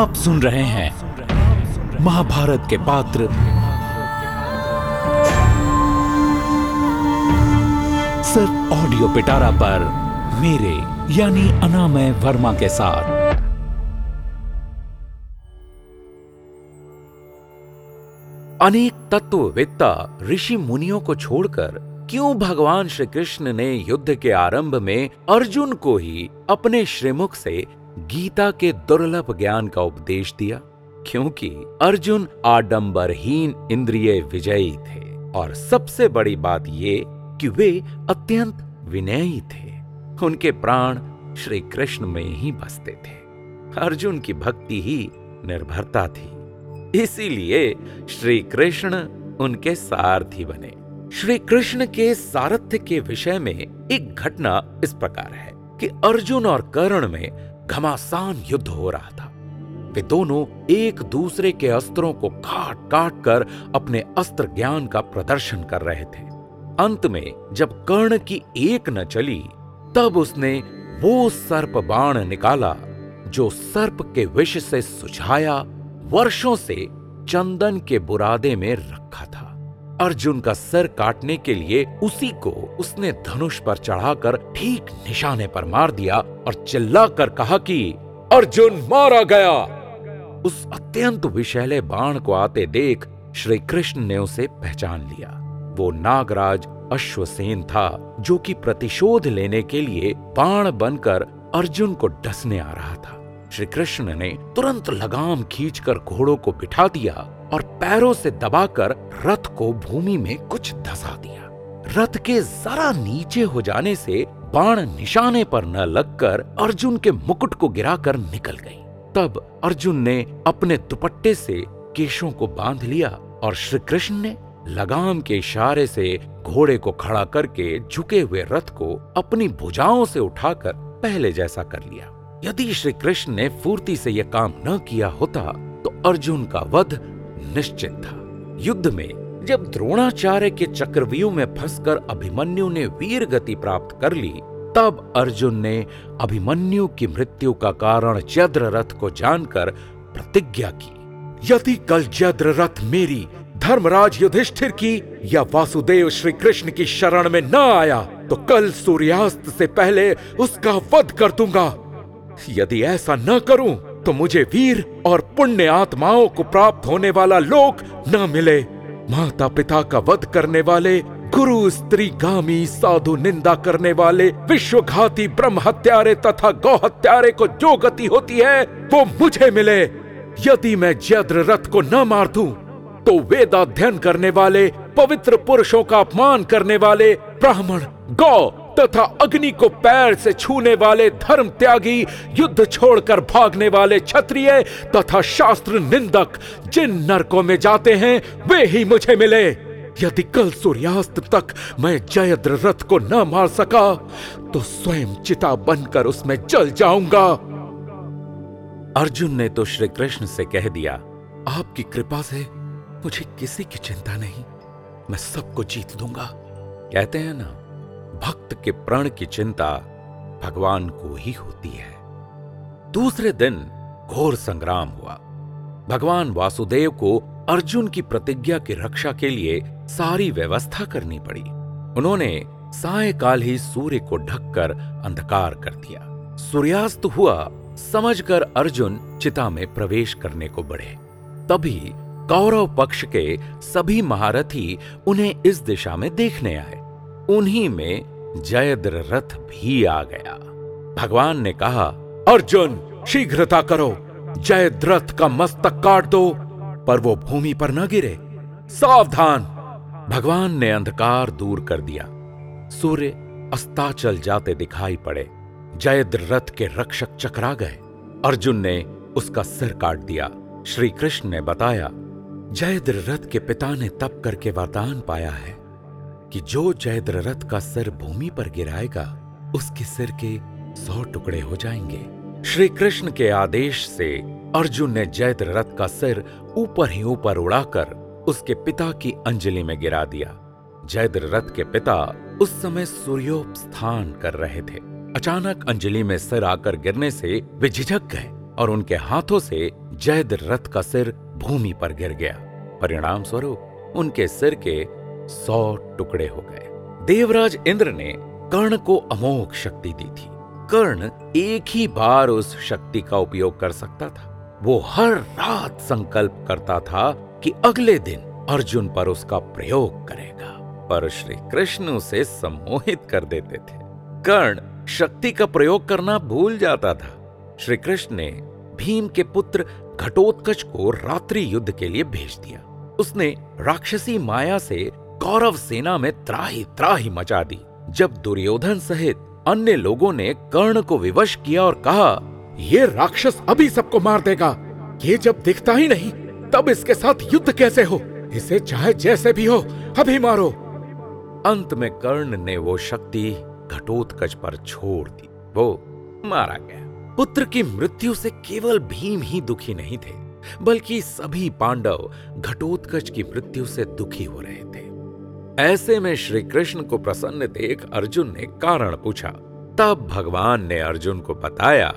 आप सुन रहे हैं महाभारत के पात्र सिर्फ ऑडियो पिटारा पर मेरे यानी अनामय वर्मा के साथ। अनेक तत्ववेत्ता ऋषि मुनियों को छोड़कर क्यों भगवान श्री कृष्ण ने युद्ध के आरंभ में अर्जुन को ही अपने श्रीमुख से गीता के दुर्लभ ज्ञान का उपदेश दिया? क्योंकि अर्जुन आडंबरहीन इंद्रिय विजयी थे और सबसे बड़ी बात ये कि वे अत्यंत विनयी थे। उनके प्राण श्री कृष्ण में ही बसते थे। अर्जुन की भक्ति ही निर्भरता थी, इसीलिए श्री कृष्ण उनके सारथी बने। श्री कृष्ण के सारथ्य के विषय में एक घटना इस प्रकार है कि अर्जुन और कर्ण में घमासान युद्ध हो रहा था। वे दोनों एक दूसरे के अस्त्रों को काट काट कर अपने अस्त्र ज्ञान का प्रदर्शन कर रहे थे। अंत में जब कर्ण की एक न चली, तब उसने वो सर्प बाण निकाला जो सर्प के विष से सुझाया वर्षों से चंदन के बुरादे में रखा था। अर्जुन का सिर काटने के लिए उसी को उसने धनुष पर चढ़ाकर ठीक निशाने पर मार दिया और चिल्लाकर कहा कि अर्जुन मारा गया। उस अत्यंत विषैले बाण को आते देख श्री कृष्ण ने उसे पहचान लिया। वो नागराज अश्वसेन था, जो कि प्रतिशोध लेने के लिए बाण बनकर अर्जुन को डसने आ रहा था। श्री कृष्ण ने तुरंत लगाम खींचकर घोड़ों को बिठा दिया और पैरों से दबाकर रथ को भूमि में कुछ धसा दिया। रथ के जरा नीचे हो जाने से बाण निशाने पर न लगकर अर्जुन के मुकुट को गिराकर निकल गई। तब अर्जुन ने अपने दुपट्टे से केशों को बांध लिया और श्री कृष्ण ने लगाम के इशारे से घोड़े को खड़ा करके झुके हुए रथ को अपनी भुजाओं से उठाकर पहले जैसा कर लिया। यदि श्री कृष्ण ने फुर्ती से यह काम न किया होता तो अर्जुन का वध निश्चित था। युद्ध में जब द्रोणाचार्य के चक्रव्यूह में फंसकर अभिमन्यु ने वीर गति प्राप्त कर ली, तब अर्जुन ने अभिमन्यु की मृत्यु का कारण जयद्रथ को जानकर प्रतिज्ञा की, यदि कल जयद्रथ मेरी, धर्मराज युधिष्ठिर की या वासुदेव श्री कृष्ण की शरण में न आया तो कल सूर्यास्त से पहले उसका वध कर दूंगा। यदि ऐसा न करूं तो मुझे वीर और पुण्य आत्माओं को प्राप्त होने वाला लोक न मिले। माता पिता का वध करने वाले, गुरु स्त्री गामी, साधु निंदा करने वाले, विश्वघाती ब्रह्म हत्यारे तथा गौ हत्यारे को जो गति होती है वो मुझे मिले। यदि मैं जयद्रथ को न मार दूं तो वेदाध्ययन करने वाले, पवित्र पुरुषों का अपमान करने वाले, ब्राह्मण, गौ तथा अग्नि को पैर से छूने वाले धर्म त्यागी, युद्ध छोड़कर भागने वाले क्षत्रिय तथा शास्त्र निंदक जिन नरकों में जाते हैं वे ही मुझे मिले। यदि कल सूर्यास्त तक मैं जयद्रथ को न मार सका तो स्वयं चिता बनकर उसमें जल जाऊंगा। अर्जुन ने तो श्री कृष्ण से कह दिया, आपकी कृपा से मुझे किसी की चिंता नहीं, मैं सबको जीत दूंगा। कहते हैं ना, भक्त के प्रण की चिंता भगवान को ही होती है। दूसरे दिन घोर संग्राम हुआ। भगवान वासुदेव को अर्जुन की प्रतिज्ञा की रक्षा के लिए सारी व्यवस्था करनी पड़ी। उन्होंने सायंकाल ही सूर्य को ढककर अंधकार कर दिया। सूर्यास्त हुआ समझकर अर्जुन चिता में प्रवेश करने को बढ़े। तभी कौरव पक्ष के सभी महारथी उन्हें इस दिशा में देखने आए। उन्हीं में जयद्रथ भी आ गया। भगवान ने कहा, अर्जुन शीघ्रता करो, जयद्रथ का मस्तक काट दो पर वो भूमि पर न गिरे। सावधान। भगवान ने अंधकार दूर कर दिया। सूर्य अस्ताचल जाते दिखाई पड़े। जयद्रथ के रक्षक चकरा गए। अर्जुन ने उसका सिर काट दिया। श्री कृष्ण ने बताया, जयद्रथ के पिता ने तप करके वरदान पाया है कि जो जयद्रथ का सिर भूमि पर गिराएगा उसके सिर के 100 टुकड़े हो जाएंगे। श्री कृष्ण के आदेश से अर्जुन ने जयद्रथ का सिर ऊपर ही ऊपर उड़ाकर उसके पिता की अंजलि में गिरा दिया। जयद्रथ के पिता उस समय सूर्योपस्थान कर रहे थे। अचानक अंजलि में सिर आकर गिरने से वे झिझक गए और उनके हाथों से जयद्र रथ का सिर भूमि पर गिर गया। परिणाम स्वरूप उनके सिर के 100 टुकड़े हो गए। देवराज इंद्र ने कर्ण को अमोघ शक्ति दी थी। कर्ण एक ही बार उस शक्ति का उपयोग कर सकता था। वो हर रात संकल्प करता था कि अगले दिन अर्जुन पर उसका प्रयोग करेगा, पर श्री कृष्ण उसे सम्मोहित कर देते थे। कर्ण शक्ति का प्रयोग करना भूल जाता था। श्री कृष्ण ने भीम के पुत्र घटोत्कच को रात्रि युद्ध के लिए भेज दिया। उसने राक्षसी माया से कौरव सेना में त्राही त्राही मचा दी। जब दुर्योधन सहित अन्य लोगों ने कर्ण को विवश किया और कहा, ये राक्षस अभी सबको मार देगा, ये जब दिखता ही नहीं तब इसके साथ युद्ध कैसे हो, इसे चाहे जैसे भी हो अभी मारो। अंत में कर्ण ने वो शक्ति घटोत्कच पर छोड़ दी। वो मारा गया। पुत्र की मृत्यु से केवल भीम ही दुखी नहीं थे, बल्कि सभी पांडव घटोत्कच की मृत्यु से दुखी हो रहे थे। ऐसे में श्री कृष्ण को प्रसन्न देख अर्जुन ने कारण पूछा। तब भगवान ने अर्जुन को बताया,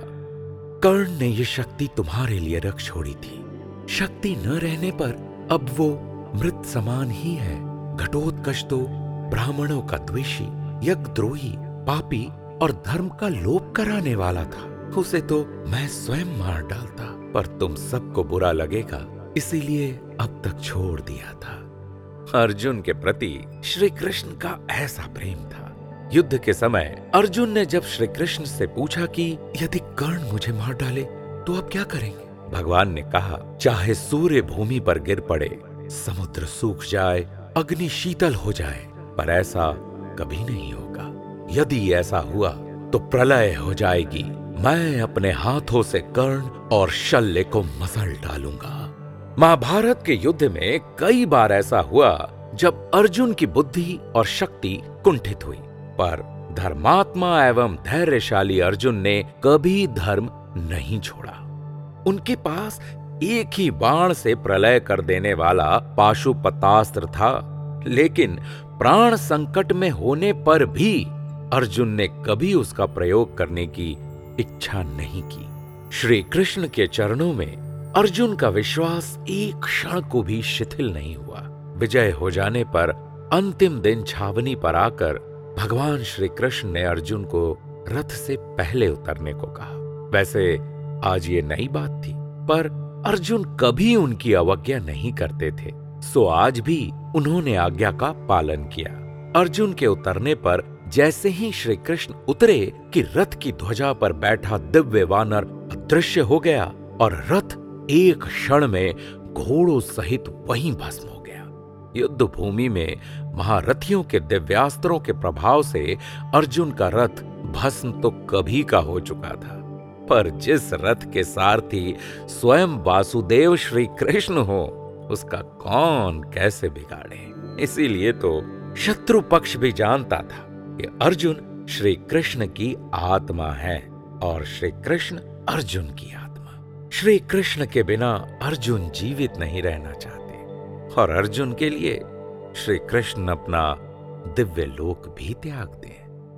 कर्ण ने ये शक्ति तुम्हारे लिए रख छोड़ी थी। शक्ति न रहने पर अब वो मृत समान ही है। घटोत्कच तो ब्राह्मणों का द्वेषी, यज्ञद्रोही, पापी और धर्म का लोप कराने वाला था। उसे तो मैं स्वयं मार डालता, पर तुम सबको बुरा लगेगा, इसीलिए अब तक छोड़ दिया था। अर्जुन के प्रति श्री कृष्ण का ऐसा प्रेम था। युद्ध के समय अर्जुन ने जब श्री कृष्ण से पूछा कि यदि कर्ण मुझे मार डाले तो आप क्या करेंगे? भगवान ने कहा, चाहे सूर्य भूमि पर गिर पड़े, समुद्र सूख जाए, अग्नि शीतल हो जाए, पर ऐसा कभी नहीं होगा। यदि ऐसा हुआ तो प्रलय हो जाएगी। मैं अपने हाथों से कर्ण और शल्य को मसल डालूंगा। महाभारत के युद्ध में कई बार ऐसा हुआ जब अर्जुन की बुद्धि और शक्ति कुंठित हुई, पर धर्मात्मा एवं धैर्यशाली अर्जुन ने कभी धर्म नहीं छोड़ा। उनके पास एक ही बाण से प्रलय कर देने वाला पाशुपतास्त्र था, लेकिन प्राण संकट में होने पर भी अर्जुन ने कभी उसका प्रयोग करने की इच्छा नहीं की। श्री कृष्ण के चरणों में अर्जुन का विश्वास एक क्षण को भी शिथिल नहीं हुआ। विजय हो जाने पर अंतिम दिन छावनी पर आकर भगवान श्री कृष्ण ने अर्जुन को रथ से पहले उतरने को कहा। वैसे आज ये नई बात थी, पर अर्जुन कभी उनकी अवज्ञा नहीं करते थे, सो आज भी उन्होंने आज्ञा का पालन किया। अर्जुन के उतरने पर जैसे ही श्री कृष्ण उतरे कि रथ की ध्वजा पर बैठा दिव्य वानर अदृश्य हो गया और रथ एक क्षण में घोड़ों सहित वहीं भस्म हो गया। युद्ध भूमि में महारथियों के दिव्यास्त्रों के प्रभाव से अर्जुन का रथ भस्म तो कभी का हो चुका था, पर जिस रथ के सारथी स्वयं वासुदेव श्री कृष्ण हो, उसका कौन कैसे बिगाड़े। इसीलिए तो शत्रु पक्ष भी जानता था कि अर्जुन श्री कृष्ण की आत्मा है और श्री कृष्ण अर्जुन की आत्मा। श्री कृष्ण के बिना अर्जुन जीवित नहीं रहना चाहते और अर्जुन के लिए श्री कृष्ण अपना दिव्य लोक भी त्याग दे।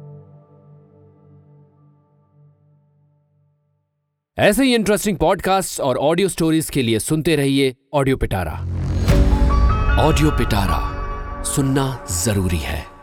ऐसे ही इंटरेस्टिंग पॉडकास्ट और ऑडियो स्टोरीज के लिए सुनते रहिए ऑडियो पिटारा। ऑडियो पिटारा सुनना जरूरी है।